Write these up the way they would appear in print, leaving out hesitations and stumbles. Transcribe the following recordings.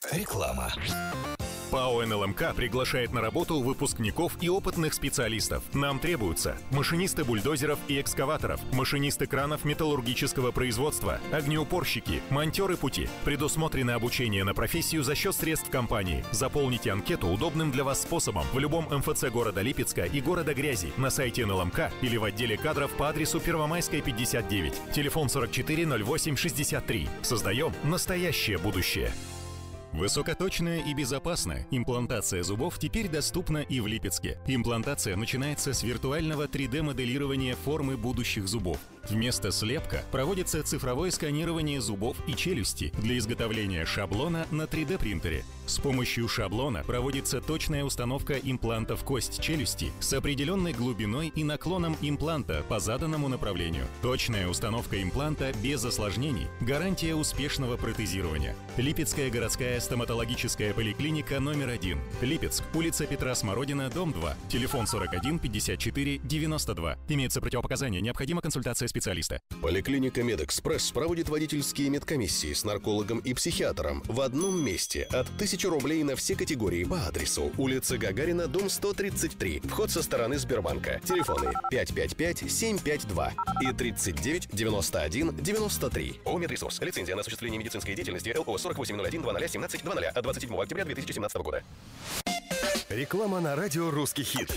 Реклама. ПАО «НЛМК» приглашает на работу выпускников и опытных специалистов. Нам требуются машинисты бульдозеров и экскаваторов, машинисты кранов металлургического производства, огнеупорщики, монтеры пути. Предусмотрено обучение на профессию за счет средств компании. Заполните анкету удобным для вас способом в любом МФЦ города Липецка и города Грязи, на сайте НЛМК или в отделе кадров по адресу Первомайская, 59. Телефон 44 08 63. Создаем настоящее будущее. Высокоточная и безопасная имплантация зубов теперь доступна и в Липецке. Имплантация начинается с виртуального 3D-моделирования формы будущих зубов. Вместо слепка проводится цифровое сканирование зубов и челюсти для изготовления шаблона на 3D-принтере. С помощью шаблона проводится точная установка импланта в кость челюсти с определенной глубиной и наклоном импланта по заданному направлению. Точная установка импланта без осложнений – гарантия успешного протезирования. Липецкая городская стоматологическая поликлиника номер 1. Липецк, улица Петра Смородина, дом 2. Телефон 41 54 92. Имеются противопоказания, необходима консультация специалиста. Поликлиника «Медэкспресс» проводит водительские медкомиссии с наркологом и психиатром в одном месте от 1000 рублей на все категории по адресу: улица Гагарина, дом 133. Вход со стороны Сбербанка. Телефоны 555-752 и 39 91 93. ООО «Медресурс». Лицензия на осуществление медицинской деятельности ЛО 4801-0017-00 от 27 октября 2017 года. Реклама на радио «Русский хит».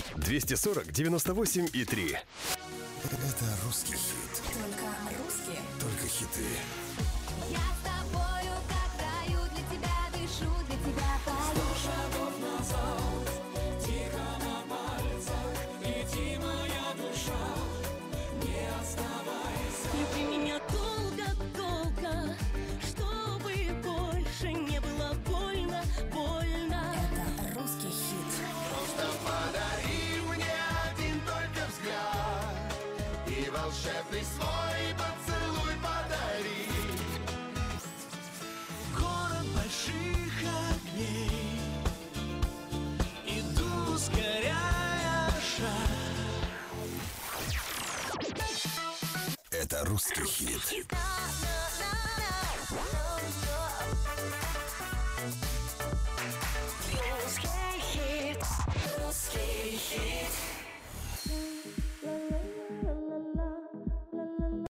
240-98,3. Это русский хит. Только русские. Только хиты. Я с тобою, как в раю, для тебя дышу, для тебя пою. 100 шагов назад, тихо на пальцах, лети, моя душа, не оставайся. Люби меня долго-долго, чтобы больше не было больно, больно. Это русский хит. Просто подари мне один только взгляд и волшебный свой поцелуй подари. Город больших огней, иду ускоряя шаг. Это русский хит.